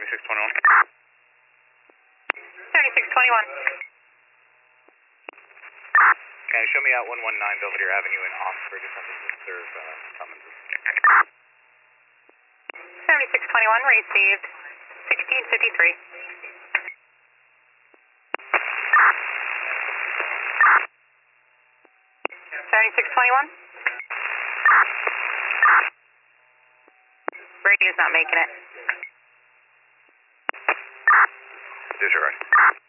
7621. 7621. Can you show me out 119 Belvedere Avenue in Oxford? Just something to serve summonses. 7621, received. 1653. 7621. Radio's not making it. Disregard.